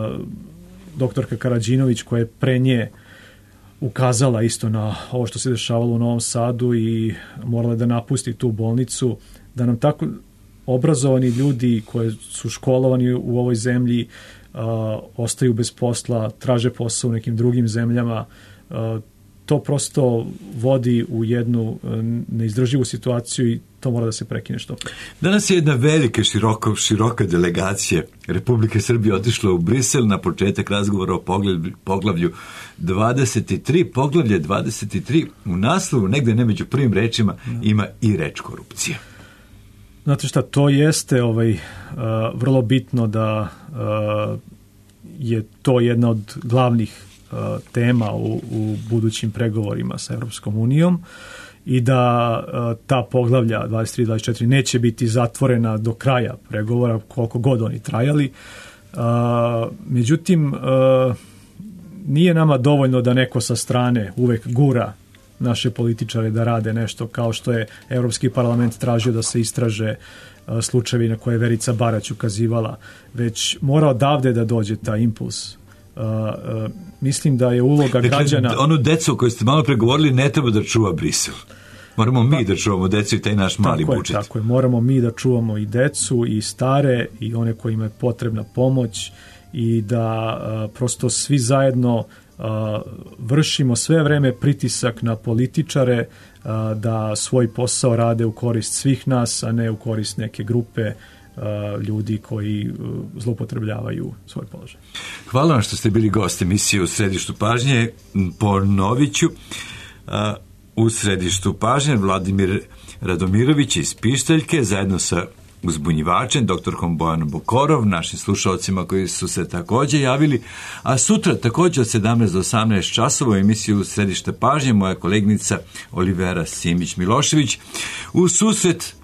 doktorka Karadžinović, koja je pre nje ukazala isto na ovo što se dešavalo u Novom Sadu i morala da napusti tu bolnicu, da nam tako obrazovani ljudi koji su školovani u ovoj zemlji uh, ostaju bez posla, traže posao u nekim drugim zemljama. Uh, to prosto vodi u jednu uh, neizdrživu situaciju i to mora da se prekine što pre. Danas je jedna velika, široko, široka delegacija Republike Srbije otišla u Brisel na početak razgovora o poglavlju, poglavlju dvadeset tri. Poglavlje dvadeset tri u naslovu, negde ne među prvim rečima, ima i reč korupcija. Znate šta, to jeste ovaj, uh, vrlo bitno da uh, je to jedna od glavnih uh, tema u, u budućim pregovorima sa Evropskom unijom i da uh, ta poglavlja dvadeset tri dvadeset četiri neće biti zatvorena do kraja pregovora, koliko god oni trajali. Uh, međutim, uh, nije nama dovoljno da neko sa strane uvek gura naše političare da rade nešto, kao što je Evropski parlament tražio da se istraže uh, slučajevi na koje je Verica Barać ukazivala, već mora odavde da dođe taj impuls. Uh, uh, mislim da je uloga dakle, građana... Onu decu o kojoj ste malo pregovorili ne treba da čuva Brisel. Moramo mi pa, da čuvamo decu i taj naš mali tako budžet. Je, tako je, moramo mi da čuvamo i decu i stare i one kojima je potrebna pomoć i da uh, prosto svi zajedno Uh, vršimo sve vreme pritisak na političare uh, da svoj posao rade u korist svih nas, a ne u korist neke grupe uh, ljudi koji uh, zloupotrebljavaju svoj položaj. Hvala vam što ste bili gost emisije U središtu pažnje. Ponovit ću, uh, u središtu pažnje Vladimir Radomirović iz Pištaljke zajedno sa uzbunjivačem, doktorkom Bojanom Bokorov, našim slušalcima koji su se također javili, a sutra također od sedamnaest do osamnaest časova u emisiju Središte pažnje moja koleginica Olivera Simić-Milošević u susret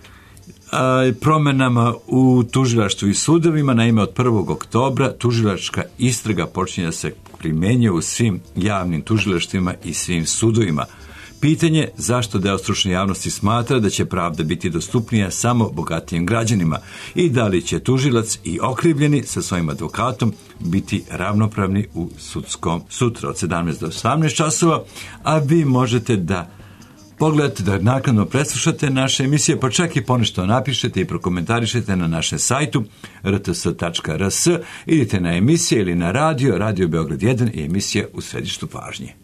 a, promenama u tužilaštvu i sudovima. Naime, od prvog oktobra tužilačka istraga počinje da se primenjuje u svim javnim tužilaštvima i svim sudovima. Pitanje zašto deo stručne javnosti smatra da će pravda biti dostupnija samo bogatijim građanima i da li će tužilac i okrivljeni sa svojim advokatom biti ravnopravni u sudskom sutra od sedamnaest do osamnaest časova, a vi možete da pogledate, da naknadno preslušate naše emisije, pa čak i ponešto napišete i prokomentarišete na našem sajtu r t s tačka r s, idite na emisije ili na radio, Radio Beograd jedan i emisija U središtu pažnje.